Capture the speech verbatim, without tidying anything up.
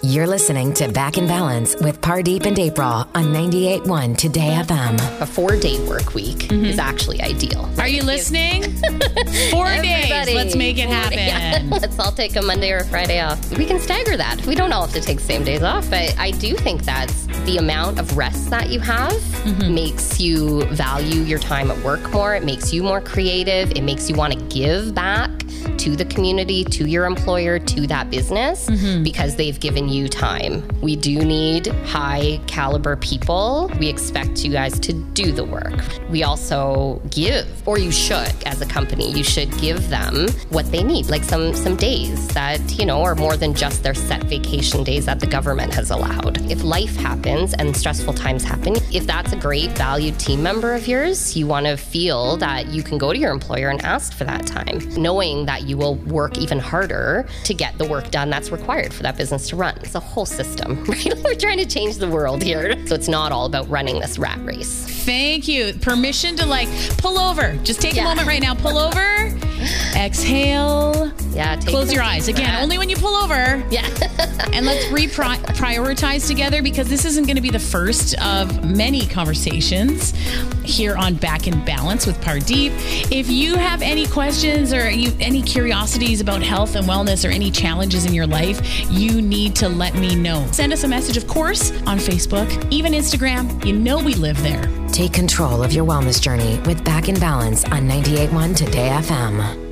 You're listening to Back in Balance with Pardeep and April on ninety-eight point one Today F M. A four-day work week mm-hmm. is actually ideal. Are you listening? Four days. Let's make it happen. Yeah. Let's all take a Monday or a Friday off. We can stagger that. We don't all have to take the same days off, but I do think that's the amount of rest that you have mm-hmm. makes you value your time at work more. It makes you more creative. It makes you want to give back to the community, to your employer, to that business, mm-hmm. because they've given you time. We do need high caliber people. We expect you guys to do the work. We also give, or you should, as a company, you should give them what they need, like some some days that, you know, are more than just their set vacation days that the government has allowed. If life happens and stressful times happen, if that's a great valued team member of yours, you want to feel that you can go to your employer and ask for that time, knowing that you will work even harder to get the work done that's required for that business to run. It's a whole system, right? We're trying to change the world here. So it's not all about running this rat race. Thank you. Permission to like pull over. Just take yeah. a moment right now. Pull over. Exhale. Yeah. Take Close your eyes. Again, breath. Only when you pull over. Yeah. And let's reprioritize together, because this isn't going to be the first of many conversations here on Back in Balance with Pardeep. If you have any questions or you, any curiosities about health and wellness or any challenges in your life, you need to let me know. Send us a message, of course, on Facebook, even Instagram. You know we live there. Take control of your wellness journey with Back in Balance on ninety-eight point one Today F M.